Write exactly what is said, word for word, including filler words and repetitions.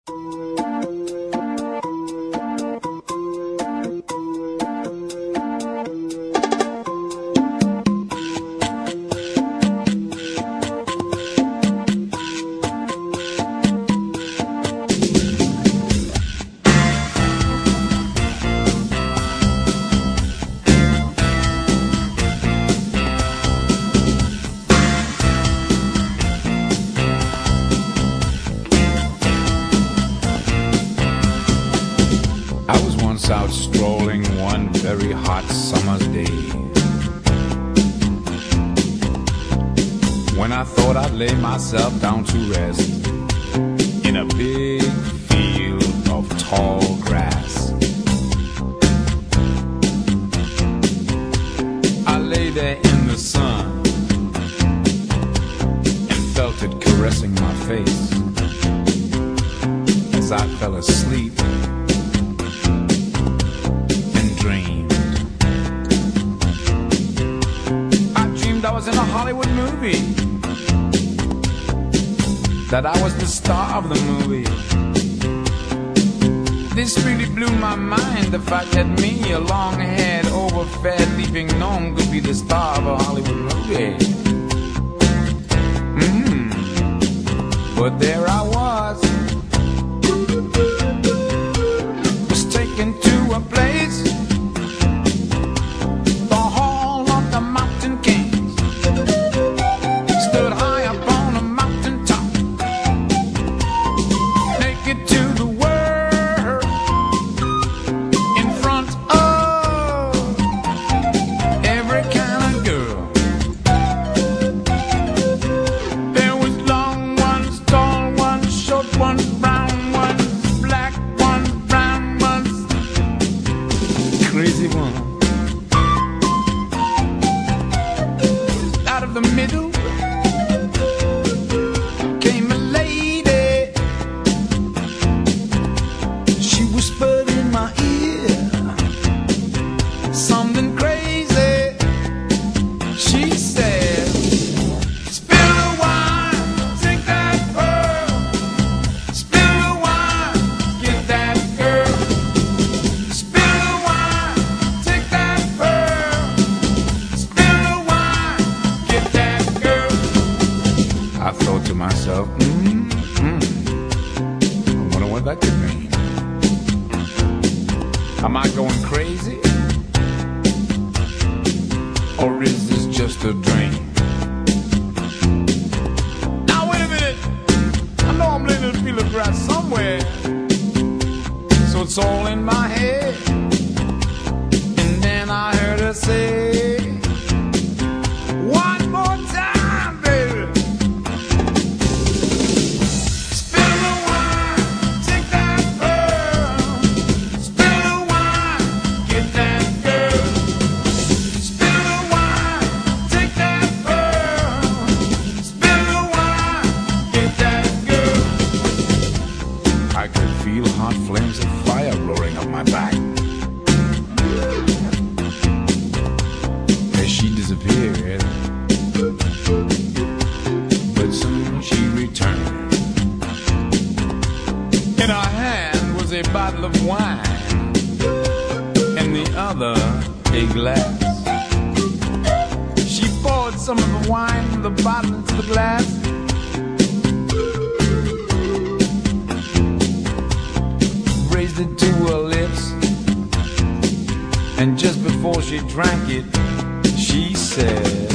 Out strolling one very hot summer's day, when I thought I'd lay myself down to rest in a big field of tall grass. I lay there in the sun and felt it caressing my face as I fell asleep. I was in a Hollywood movie, that I was the star of the movie. This really blew my mind, the fact that me, a long-haired, overfed, leaping gnome, could be the star of a Hollywood movie. Mm. But there I was, was taken to a place, the Hall of the Mountain King. Crazy one. Out of the middle came a lady. She whispered in my ear something crazy. She said, spill the wine, take that pearl. Spill the wine, get that girl. I thought to myself, mm, mm, I wonder what that could mean. Am I going crazy? Or is this just a dream? Now wait a minute, I know I'm laying a field of grass somewhere, so it's all in my head. And then I heard her say, one more time. I could feel hot flames of fire roaring up my back as she disappeared. But soon she returned. In her hand was a bottle of wine, and the other a glass. She poured some of the wine from the bottle into the glass, raised it to her lips, and just before she drank it, she said,